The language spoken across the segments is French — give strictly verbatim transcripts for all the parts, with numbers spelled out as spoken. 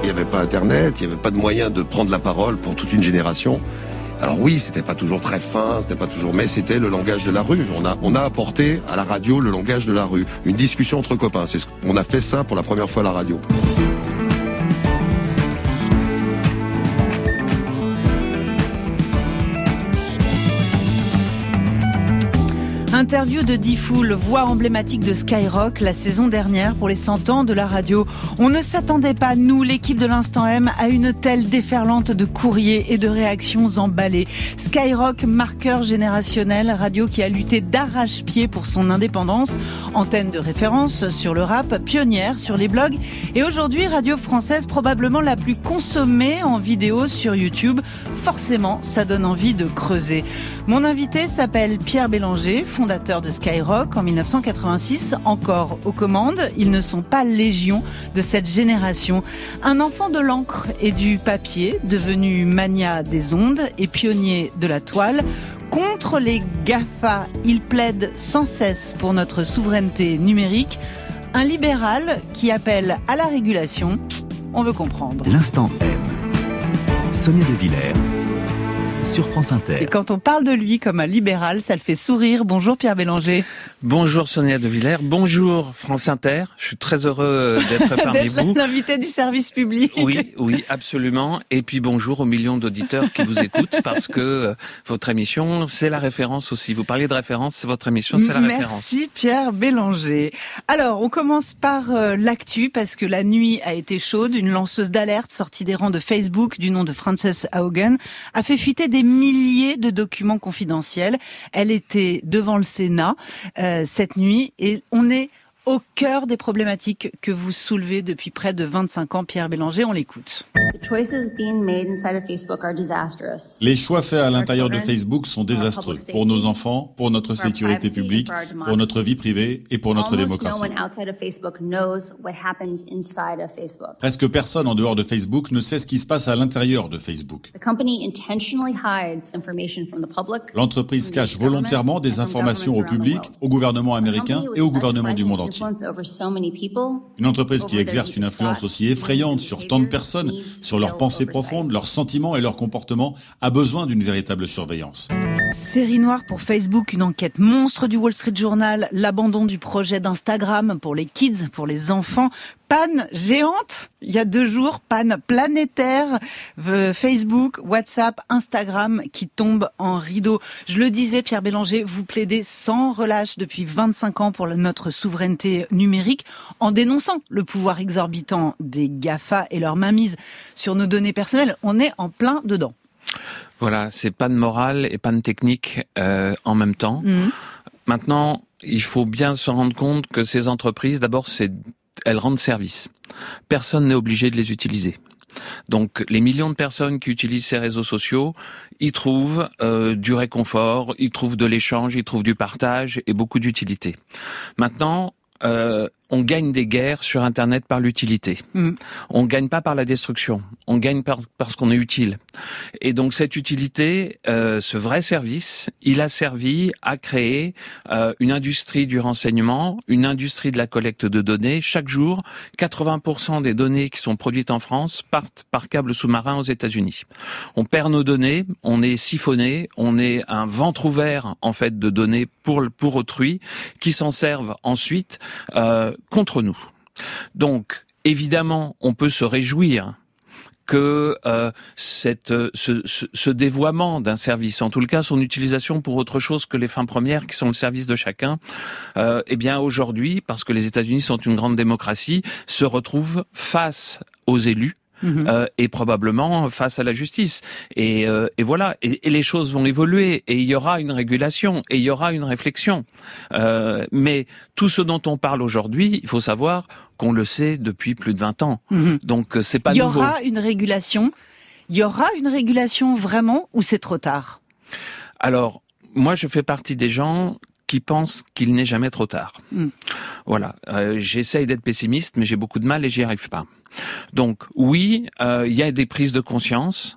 n'y avait pas Internet, il n'y avait pas de moyen de prendre la parole pour toute une génération. Alors oui, c'était pas toujours très fin, c'était pas toujours, mais c'était le langage de la rue. On a, on a apporté à la radio le langage de la rue, une discussion entre copains. C'est ce, on a fait ça pour la première fois à la radio. Interview de Diffoul, voix emblématique de Skyrock la saison dernière pour les cent ans de la radio. On ne s'attendait pas, nous, l'équipe de l'Instant M, à une telle déferlante de courriers et de réactions emballées. Skyrock, marqueur générationnel, radio qui a lutté d'arrache-pied pour son indépendance, antenne de référence sur le rap, pionnière sur les blogs, et aujourd'hui radio française probablement la plus consommée en vidéo sur YouTube. Forcément, ça donne envie de creuser. Mon invité s'appelle Pierre Bélanger, fondateur de Skyrock en dix-neuf cent quatre-vingt-six, encore aux commandes. Ils ne sont pas légion de cette génération. Un enfant de l'encre et du papier, devenu mania des ondes et pionnier de la toile. Contre les GAFA, il plaide sans cesse pour notre souveraineté numérique. Un libéral qui appelle à la régulation. On veut comprendre. L'Instant M. Sonia De Villers. Sur France Inter. Et quand on parle de lui comme un libéral, ça le fait sourire. Bonjour Pierre Bélanger. Bonjour Sonia De Villers. Bonjour France Inter. Je suis très heureux d'être parmi d'être vous. L'invité du service public. Oui, oui, absolument. Et puis bonjour aux millions d'auditeurs qui vous écoutent parce que euh, votre émission, c'est la référence aussi. Vous parlez de référence, c'est votre émission, c'est la Merci référence. Merci Pierre Bélanger. Alors, on commence par euh, l'actu parce que la nuit a été chaude. Une lanceuse d'alerte sortie des rangs de Facebook du nom de Frances Haugen a fait fuiter des milliers de documents confidentiels. Elle était devant le Sénat euh, cette nuit et on est au cœur des problématiques que vous soulevez depuis près de vingt-cinq ans, Pierre Bélanger. On l'écoute. Les choix faits à l'intérieur de Facebook sont désastreux pour nos enfants, pour notre sécurité publique, pour notre vie privée et pour notre démocratie. Presque personne en dehors de Facebook ne sait ce qui se passe à l'intérieur de Facebook. L'entreprise cache volontairement des informations au public, au gouvernement américain et au gouvernement du monde entier. Une entreprise qui exerce une influence aussi effrayante sur tant de personnes, sur leurs pensées profondes, leurs sentiments et leurs comportements, a besoin d'une véritable surveillance. Série noire pour Facebook, une enquête monstre du Wall Street Journal, l'abandon du projet d'Instagram pour les kids, pour les enfants, panne géante, il y a deux jours, panne planétaire, Facebook, WhatsApp, Instagram qui tombent en rideau. Je le disais, Pierre Bélanger, vous plaidez sans relâche depuis vingt-cinq ans pour notre souveraineté numérique en dénonçant le pouvoir exorbitant des GAFA et leur mainmise sur nos données personnelles. On est en plein dedans. Voilà, c'est panne morale et panne technique euh, en même temps. Mmh. Maintenant, il faut bien se rendre compte que ces entreprises, d'abord, c'est elles rendent service. Personne n'est obligé de les utiliser. Donc, les millions de personnes qui utilisent ces réseaux sociaux, ils trouvent euh, du réconfort, ils trouvent de l'échange, ils trouvent du partage et beaucoup d'utilité. Maintenant, euh, on gagne des guerres sur Internet par l'utilité. Mmh. On gagne pas par la destruction. On gagne par, parce qu'on est utile. Et donc cette utilité, euh, ce vrai service, il a servi à créer euh, une industrie du renseignement, une industrie de la collecte de données. Chaque jour, quatre-vingts pour cent des données qui sont produites en France partent par câble sous-marin aux États-Unis. On perd nos données, on est siphonné, on est un ventre ouvert en fait de données pour pour autrui qui s'en servent ensuite euh, contre nous. Donc, évidemment, on peut se réjouir que euh, cette, ce, ce, ce dévoiement d'un service, en tout cas son utilisation pour autre chose que les fins premières qui sont le service de chacun, euh, eh bien aujourd'hui, parce que les États-Unis sont une grande démocratie, se retrouve face aux élus. Mmh. Euh, et probablement face à la justice. Et, euh, et voilà. Et, et les choses vont évoluer. Et il y aura une régulation. Et il y aura une réflexion. Euh, mais tout ce dont on parle aujourd'hui, il faut savoir qu'on le sait depuis plus de vingt ans. Mmh. Donc c'est pas nouveau. Il y aura une régulation. Il y aura une régulation vraiment ou c'est trop tard? Alors, moi je fais partie des gens qui pensent qu'il n'est jamais trop tard. Mmh. Voilà. Euh, j'essaye d'être pessimiste, mais j'ai beaucoup de mal et j'y arrive pas. Donc oui, euh, il y a des prises de conscience.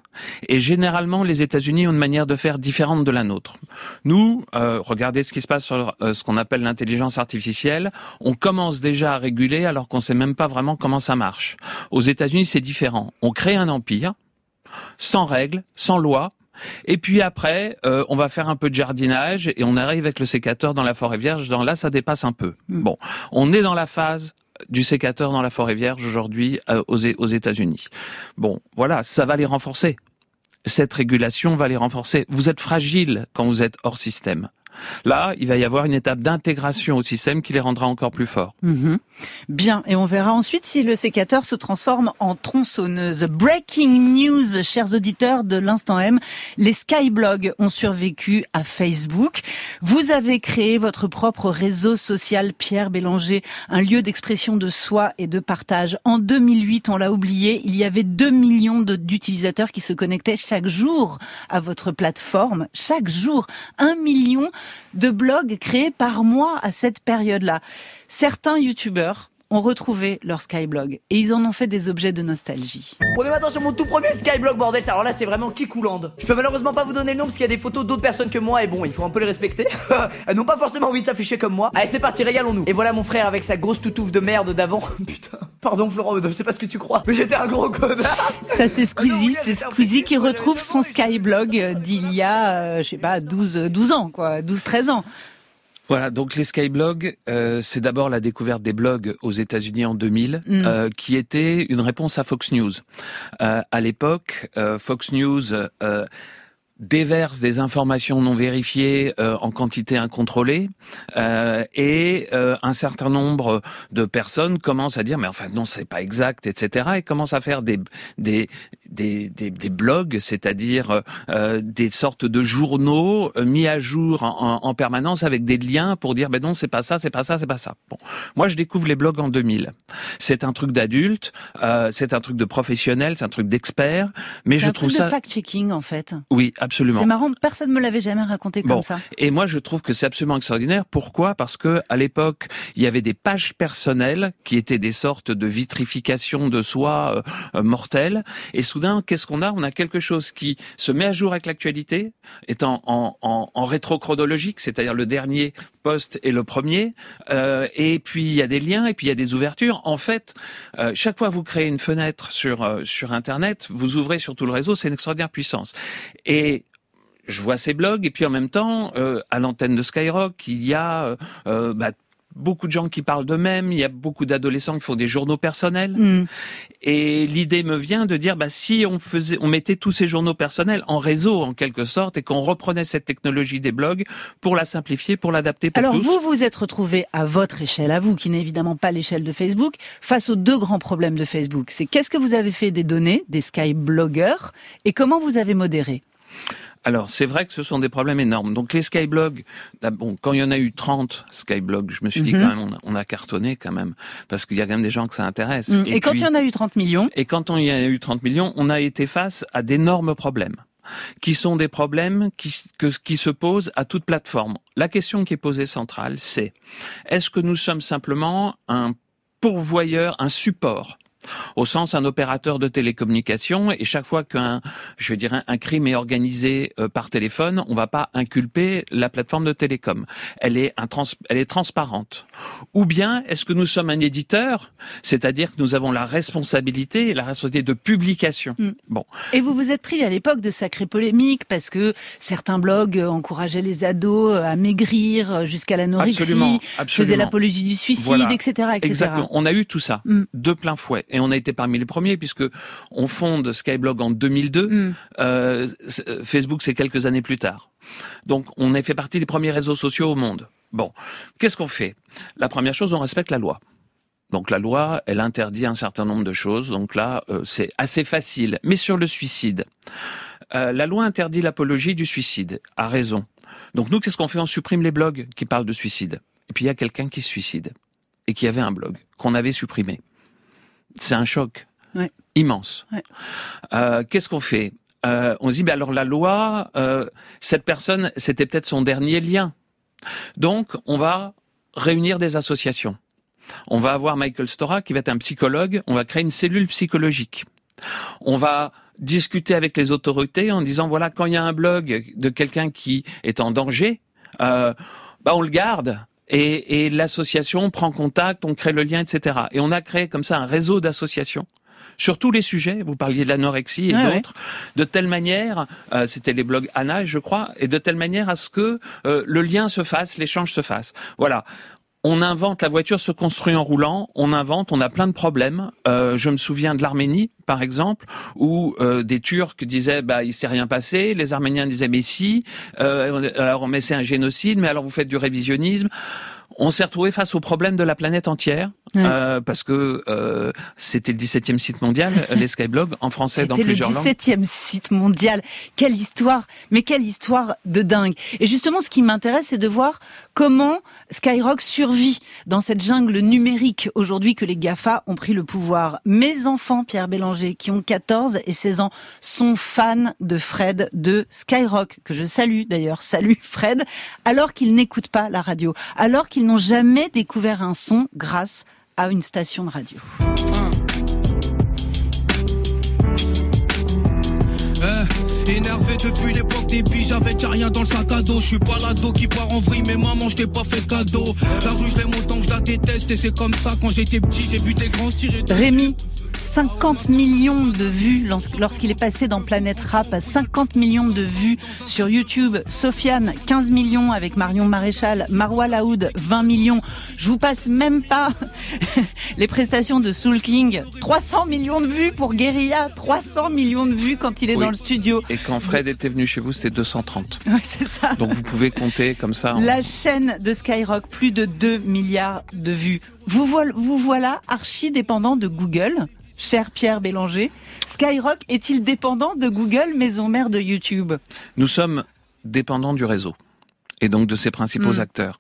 Et généralement, les États-Unis ont une manière de faire différente de la nôtre. Nous, euh, regardez ce qui se passe sur euh, ce qu'on appelle l'intelligence artificielle. On commence déjà à réguler alors qu'on sait même pas vraiment comment ça marche. Aux États-Unis, c'est différent. On crée un empire, sans règles, sans loi. Et puis après, euh, on va faire un peu de jardinage et on arrive avec le sécateur dans la forêt vierge. Dans là, ça dépasse un peu. Mmh. Bon, on est dans la phase du sécateur dans la forêt vierge aujourd'hui euh, aux, aux États-Unis. Bon, voilà, ça va les renforcer. Cette régulation va les renforcer. Vous êtes fragile quand vous êtes hors système. Là, il va y avoir une étape d'intégration au système qui les rendra encore plus forts. Mmh. Bien, et on verra ensuite si le sécateur se transforme en tronçonneuse. Breaking news, chers auditeurs de l'Instant M, les skyblogs ont survécu à Facebook. Vous avez créé votre propre réseau social, Pierre Bélanger, un lieu d'expression de soi et de partage. En deux mille huit, on l'a oublié, il y avait deux millions de, d'utilisateurs qui se connectaient chaque jour à votre plateforme. Chaque jour, un million de blogs créés par mois à cette période-là. Certains youtubeurs ont retrouvé leur Skyblog et ils en ont fait des objets de nostalgie. On est maintenant sur mon tout premier Skyblog, bordel. Alors là, c'est vraiment Kikouland. Je peux malheureusement pas vous donner le nom parce qu'il y a des photos d'autres personnes que moi et bon, il faut un peu les respecter. Elles n'ont pas forcément envie de s'afficher comme moi. Allez, c'est parti, régalons-nous. Et voilà mon frère avec sa grosse toutouffe de merde d'avant. Putain. Pardon Florent, je sais pas ce que tu crois, mais j'étais un gros connard. Ça c'est Squeezie, c'est Squeezie qui retrouve son Skyblog d'il y a, euh, je sais pas, douze, douze ans, quoi, douze, treize ans. Voilà, donc les skyblogs, euh, c'est d'abord la découverte des blogs aux États-Unis en deux mille, mmh. euh, qui était une réponse à Fox News. Euh, à l'époque, euh, Fox News euh, déverse des informations non vérifiées euh, en quantité incontrôlée euh, et euh, un certain nombre de personnes commencent à dire mais enfin non c'est pas exact, et cetera et commencent à faire des des des des, des blogs, c'est-à-dire euh, des sortes de journaux euh, mis à jour en, en permanence avec des liens pour dire ben non c'est pas ça, c'est pas ça, c'est pas ça. Bon, moi je découvre les blogs en deux mille. C'est un truc d'adulte, euh, c'est un truc de professionnel, c'est un truc d'expert, mais c'est je un trouve truc ça de fact-checking en fait. Oui, absolument. C'est marrant, personne me l'avait jamais raconté comme bon. ça. Et moi, je trouve que c'est absolument extraordinaire. Pourquoi ? Parce que à l'époque, il y avait des pages personnelles qui étaient des sortes de vitrification de soi euh, mortelles. Et soudain, qu'est-ce qu'on a ? On a quelque chose qui se met à jour avec l'actualité, étant en, en, en rétrochronologique, c'est-à-dire le dernier post et le premier. Euh, et puis il y a des liens, et puis il y a des ouvertures. En fait, euh, chaque fois que vous créez une fenêtre sur euh, sur Internet, vous ouvrez sur tout le réseau. C'est une extraordinaire puissance. Et je vois ces blogs et puis en même temps, euh, à l'antenne de Skyrock, il y a euh, bah, beaucoup de gens qui parlent d'eux-mêmes, il y a beaucoup d'adolescents qui font des journaux personnels. Mmh. Et l'idée me vient de dire, bah si on faisait, on mettait tous ces journaux personnels en réseau en quelque sorte et qu'on reprenait cette technologie des blogs pour la simplifier, pour l'adapter pour Alors tous. vous vous êtes retrouvé à votre échelle, à vous, qui n'est évidemment pas l'échelle de Facebook, face aux deux grands problèmes de Facebook. C'est qu'est-ce que vous avez fait des données, des skybloggers, et comment vous avez modéré ? Alors, c'est vrai que ce sont des problèmes énormes. Donc, les skyblogs, bon, quand il y en a eu trente skyblogs, je me suis dit mm-hmm. quand même, on a, on a cartonné quand même, parce qu'il y a quand même des gens que ça intéresse. Mm. Et, et quand puis, il y en a eu trente millions? Et quand il y a eu trente millions, on a été face à d'énormes problèmes, qui sont des problèmes qui, que, qui se posent à toute plateforme. La question qui est posée centrale, c'est, est-ce que nous sommes simplement un pourvoyeur, un support, au sens un opérateur de télécommunication, et chaque fois qu'un, je dirais, un crime est organisé euh, par téléphone, on va pas inculper la plateforme de télécom. Elle est un trans, elle est transparente. Ou bien est-ce que nous sommes un éditeur, c'est-à-dire que nous avons la responsabilité, la responsabilité de publication. Mm. Bon. Et vous vous êtes pris à l'époque de sacrées polémiques parce que certains blogs encourageaient les ados à maigrir jusqu'à l'anorexie, absolument, absolument. faisaient l'apologie du suicide, voilà. et cetera, et cetera. Exactement. On a eu tout ça mm. de plein fouet. Et on a été parmi les premiers puisque on fonde Skyblog en deux mille deux. Mm. Euh, Facebook, c'est quelques années plus tard. Donc, on a fait partie des premiers réseaux sociaux au monde. Bon, qu'est-ce qu'on fait ? La première chose, on respecte la loi. Donc, la loi, elle interdit un certain nombre de choses. Donc là, euh, c'est assez facile. Mais sur le suicide, euh, la loi interdit l'apologie du suicide. À raison. Donc, nous, qu'est-ce qu'on fait ? On supprime les blogs qui parlent de suicide. Et puis, il y a quelqu'un qui se suicide et qui avait un blog qu'on avait supprimé. C'est un choc ouais. immense. Ouais. Euh, qu'est-ce qu'on fait ? euh, On se dit, ben alors la loi, euh, cette personne, c'était peut-être son dernier lien. Donc, on va réunir des associations. On va avoir Michael Stora, qui va être un psychologue. On va créer une cellule psychologique. On va discuter avec les autorités en disant voilà, quand il y a un blog de quelqu'un qui est en danger, euh, bah on le garde. Et, et l'association prend contact, on crée le lien, et cetera. Et on a créé comme ça un réseau d'associations sur tous les sujets. Vous parliez de l'anorexie et ah d'autres. Ouais. De telle manière, euh, c'était les blogs Anna, je crois, et de telle manière à ce que euh, le lien se fasse, l'échange se fasse. Voilà. On invente, la voiture se construit en roulant, on invente, on a plein de problèmes. Euh, je me souviens de l'Arménie, par exemple, où euh, des Turcs disaient bah il s'est rien passé, les Arméniens disaient mais si, euh, alors mais c'est un génocide, mais alors vous faites du révisionnisme. On s'est retrouvé face aux problèmes de la planète entière, ouais. euh, parce que euh, c'était le dix-septième site mondial, les Skyblogs, en français dans plusieurs langues. C'était le dix-septième site mondial. Quelle histoire, mais quelle histoire de dingue. Et justement, ce qui m'intéresse, c'est de voir comment Skyrock survit dans cette jungle numérique aujourd'hui que les GAFA ont pris le pouvoir. Mes enfants, Pierre Bélanger, qui ont quatorze et seize ans, sont fans de Fred de Skyrock, que je salue d'ailleurs. Salut Fred, alors qu'ils n'écoutent pas la radio, alors qu'ils n'ont jamais découvert un son grâce à une station de radio. Euh, énervé depuis l'époque des billes, j'avais déjà rien dans le sac à dos. Je suis pas l'ado qui part en vrille, mais maman, je t'ai pas fait cadeau. La rue, je l'aime autant que je la déteste, et c'est comme ça quand j'étais petit, j'ai vu des grands tirer. Rémi, cinquante millions de vues lorsqu'il est passé dans Planète Rap, cinquante millions de vues sur YouTube. Sofiane, quinze millions avec Marion Maréchal. Marwa Laoud, vingt millions. Je vous passe même pas les prestations de Soul King. trois cents millions de vues pour Guérilla, trois cents millions de vues quand il est oui. dans le studio. Et quand Fred était venu chez vous, c'était deux cent trente. Ouais, c'est ça. Donc vous pouvez compter comme ça. En... La chaîne de Skyrock, plus de deux milliards de vues. Vous voilà, vous voilà archi dépendant de Google. Cher Pierre Bélanger, Skyrock est-il dépendant de Google, maison mère de YouTube ? Nous sommes dépendants du réseau et donc de ses principaux mmh. acteurs.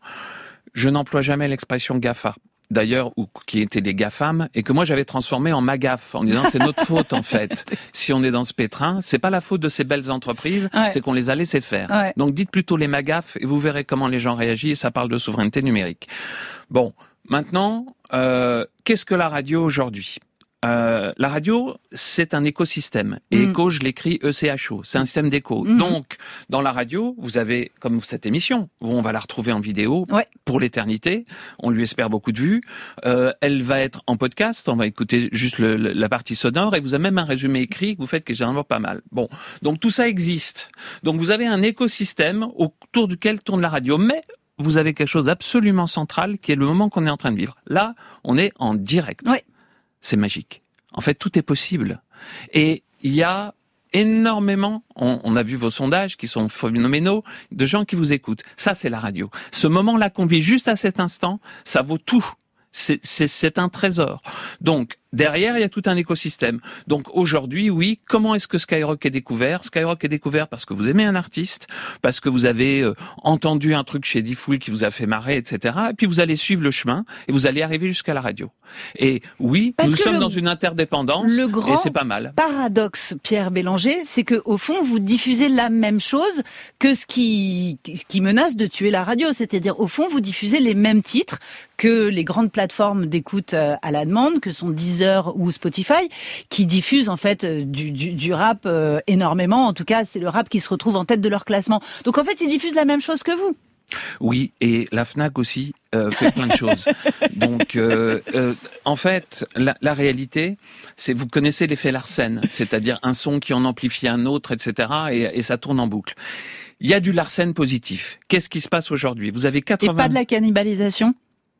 Je n'emploie jamais l'expression GAFA, d'ailleurs, ou qui étaient des GAFAM, et que moi j'avais transformé en MAGAF, en disant c'est notre faute en fait. Si on est dans ce pétrin, c'est pas la faute de ces belles entreprises, ouais. c'est qu'on les a laissées faire. Ouais. Donc dites plutôt les MAGAF et vous verrez comment les gens réagissent, ça parle de souveraineté numérique. Bon, maintenant, euh, qu'est-ce que la radio aujourd'hui ? Euh, la radio, c'est un écosystème. Et mmh. écho, je l'écris E C H O. C'est un système d'écho. Mmh. Donc, dans la radio, vous avez, comme cette émission, où on va la retrouver en vidéo ouais. pour l'éternité. On lui espère beaucoup de vues. Euh, elle va être en podcast. On va écouter juste le, le, la partie sonore. Et vous avez même un résumé écrit que vous faites qui est généralement pas mal. Bon. Donc, tout ça existe. Donc, vous avez un écosystème autour duquel tourne la radio. Mais, vous avez quelque chose d'absolument central qui est le moment qu'on est en train de vivre. Là, on est en direct. Ouais. C'est magique. En fait, tout est possible. Et il y a énormément, on, on a vu vos sondages qui sont phénoménaux, de gens qui vous écoutent. Ça, c'est la radio. Ce moment-là qu'on vit juste à cet instant, ça vaut tout. C'est, c'est, c'est un trésor. Donc, derrière, il y a tout un écosystème. Donc, aujourd'hui, oui, comment est-ce que Skyrock est découvert ? Skyrock est découvert parce que vous aimez un artiste, parce que vous avez euh, entendu un truc chez D-Fool qui vous a fait marrer, et cetera. Et puis, vous allez suivre le chemin et vous allez arriver jusqu'à la radio. Et oui, parce nous sommes le, dans une interdépendance le grand et c'est pas mal. Paradoxe, Pierre Bélanger, c'est que au fond, vous diffusez la même chose que ce qui, qui menace de tuer la radio. C'est-à-dire, au fond, vous diffusez les mêmes titres que les grandes plateformes d'écoute à la demande, que sont Deezer ou Spotify, qui diffusent en fait du, du, du rap euh, énormément. En tout cas, c'est le rap qui se retrouve en tête de leur classement. Donc en fait, ils diffusent la même chose que vous. Oui, et la Fnac aussi euh, fait plein de choses. Donc, euh, euh, en fait, la, la réalité, c'est vous connaissez l'effet Larsen, c'est-à-dire un son qui en amplifie un autre, et cetera, et, et ça tourne en boucle. Il y a du Larsen positif. Qu'est-ce qui se passe aujourd'hui ? Vous avez quatre-vingts... Et pas de la cannibalisation ?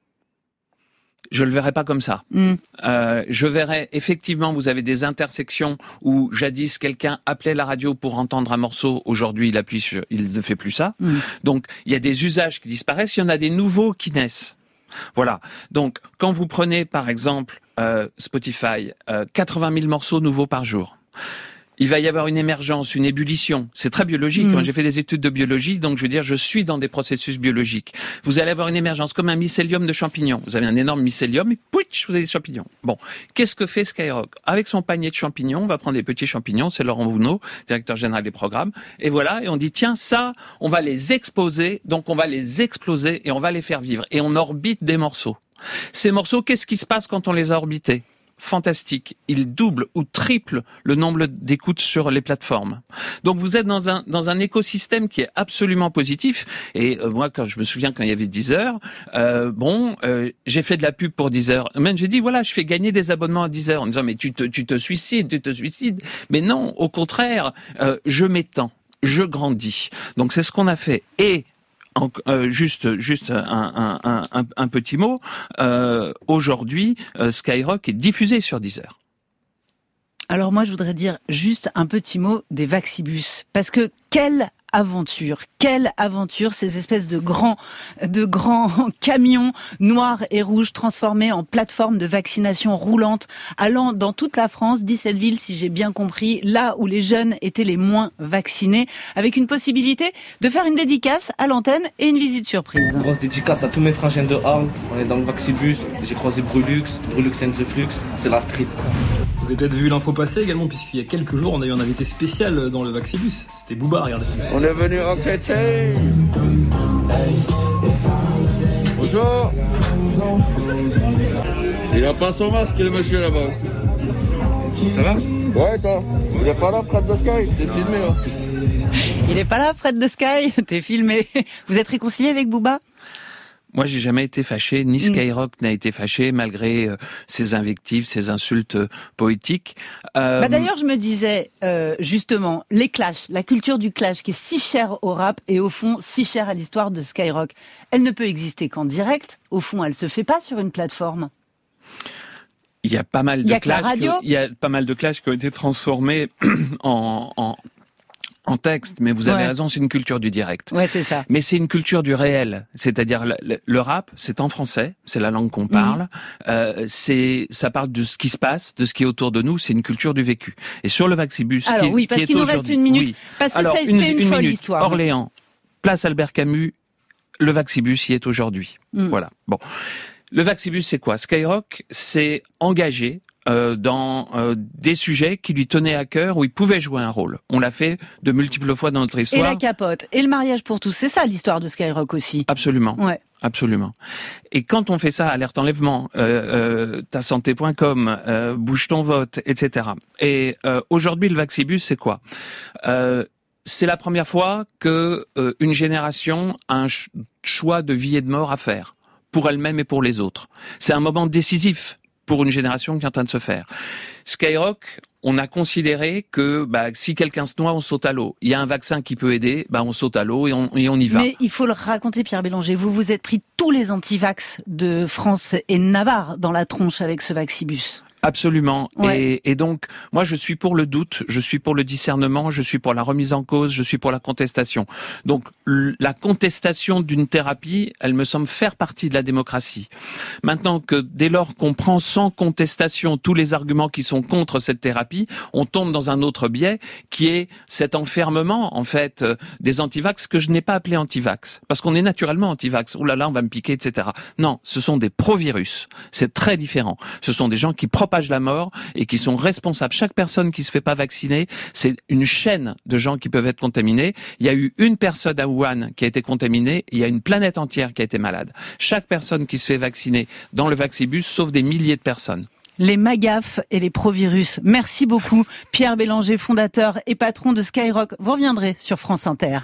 Je le verrais pas comme ça. Mm. Euh, je verrais effectivement, vous avez des intersections où jadis quelqu'un appelait la radio pour entendre un morceau. Aujourd'hui, il appuie sur, il ne fait plus ça. Mm. Donc, il y a des usages qui disparaissent. Il y en a des nouveaux qui naissent. Voilà. Donc, quand vous prenez par exemple euh, Spotify, euh, quatre-vingt mille morceaux nouveaux par jour. Il va y avoir une émergence, une ébullition. C'est très biologique. Mmh. J'ai fait des études de biologie, donc je veux dire, je suis dans des processus biologiques. Vous allez avoir une émergence comme un mycélium de champignons. Vous avez un énorme mycélium et pouitch, vous avez des champignons. Bon, qu'est-ce que fait Skyrock ? Avec son panier de champignons, on va prendre des petits champignons. C'est Laurent Vounot, directeur général des programmes. Et voilà, et on dit tiens, ça, on va les exposer, donc on va les exploser et on va les faire vivre. Et on orbite des morceaux. Ces morceaux, qu'est-ce qui se passe quand on les a orbités ? fantastique. Il double ou triple le nombre d'écoutes sur les plateformes. Donc vous êtes dans un dans un écosystème qui est absolument positif. Et euh, moi, quand je me souviens quand il y avait Deezer, euh, bon, euh, j'ai fait de la pub pour Deezer. Même j'ai dit voilà, je fais gagner des abonnements à Deezer en disant mais tu te tu te suicides, tu te suicides. Mais non, au contraire, euh, je m'étends, je grandis. Donc c'est ce qu'on a fait. Et En, euh, juste, juste un, un, un, un petit mot. Euh, aujourd'hui, euh, Skyrock est diffusé sur Deezer. Alors moi, je voudrais dire juste un petit mot des Vaxibus, parce que quelle aventure, quelle aventure, ces espèces de grands, de grands camions noirs et rouges transformés en plateforme de vaccination roulante, allant dans toute la France, dix-sept villes, si j'ai bien compris, là où les jeunes étaient les moins vaccinés, avec une possibilité de faire une dédicace à l'antenne et une visite surprise. Grosse dédicace à tous mes frangins de Arles. On est dans le Vaxibus. J'ai croisé Brulux, Brulux and the Flux. C'est la street. Vous avez peut-être vu l'info passer également, puisqu'il y a quelques jours, on a eu un invité spécial dans le Vaxibus. C'était Booba, regardez. On est venu enquêter. Bonjour. Il a pas son masque, le monsieur là-bas. Ça va? Ouais, toi. Il est pas là, Fred de Sky. T'es filmé, hein. Il est pas là, Fred de Sky. T'es filmé. Vous êtes réconcilié avec Booba? Moi, j'ai jamais été fâché, ni Skyrock mmh. n'a été fâché, malgré euh, ses invectives, ses insultes euh, poétiques. Euh... Bah d'ailleurs, je me disais, euh, justement, les clashs, la culture du clash qui est si chère au rap et au fond si chère à l'histoire de Skyrock, elle ne peut exister qu'en direct. Au fond, elle se fait pas sur une plateforme. Il y a pas mal de clashs. Il y a pas mal de clashs qui ont été transformés en, en en texte, mais vous avez ouais. raison, c'est une culture du direct. Ouais, c'est ça. Mais c'est une culture du réel, c'est-à-dire le, le, le rap, c'est en français, c'est la langue qu'on parle. Mmh. Euh, c'est, ça parle de ce qui se passe, de ce qui est autour de nous. C'est une culture du vécu. Et sur le Vaxibus, alors qui, oui, parce qui qu'il nous reste une minute, oui. parce que alors, c'est une, c'est une, une folle minute. histoire. Orléans, place Albert Camus, le Vaxibus y est aujourd'hui. Mmh. Voilà. Bon, le Vaxibus, c'est quoi? Skyrock, c'est engagé. Euh, dans euh, des sujets qui lui tenaient à cœur, où il pouvait jouer un rôle. On l'a fait de multiples fois dans notre histoire. Et la capote, et le mariage pour tous, c'est ça l'histoire de Skyrock aussi. Absolument. Ouais. Absolument. Et quand on fait ça, alerte enlèvement, euh, euh, ta santé point com, euh, bouge ton vote, et cetera. Et euh, aujourd'hui, le Vaxibus, c'est quoi? euh, C'est la première fois que euh, une génération a un ch- choix de vie et de mort à faire, pour elle-même et pour les autres. C'est un moment décisif pour une génération qui est en train de se faire. Skyrock, on a considéré que bah, si quelqu'un se noie, on saute à l'eau. Il y a un vaccin qui peut aider, bah, on saute à l'eau et on, et on y va. Mais il faut le raconter, Pierre Bélanger. Vous vous êtes pris tous les anti-vax de France et de Navarre dans la tronche avec ce Vaxibus. Absolument. Ouais. Et, et donc, moi, je suis pour le doute, je suis pour le discernement, je suis pour la remise en cause, je suis pour la contestation. Donc, l- la contestation d'une thérapie, elle me semble faire partie de la démocratie. Maintenant que dès lors qu'on prend sans contestation tous les arguments qui sont contre cette thérapie, on tombe dans un autre biais qui est cet enfermement, en fait, euh, des antivax que je n'ai pas appelé antivax. Parce qu'on est naturellement antivax. Ouh là là, on va me piquer, et cetera. Non, ce sont des pro-virus. C'est très différent. Ce sont des gens qui propagent la mort et qui sont responsables. Chaque personne qui se fait pas vacciner, c'est une chaîne de gens qui peuvent être contaminés. Il y a eu une personne à Wuhan qui a été contaminée, il y a une planète entière qui a été malade. Chaque personne qui se fait vacciner dans le Vaxibus sauve des milliers de personnes. Les magafes et les pro-virus. Merci beaucoup, Pierre Bélanger, fondateur et patron de Skyrock. Vous reviendrez sur France Inter.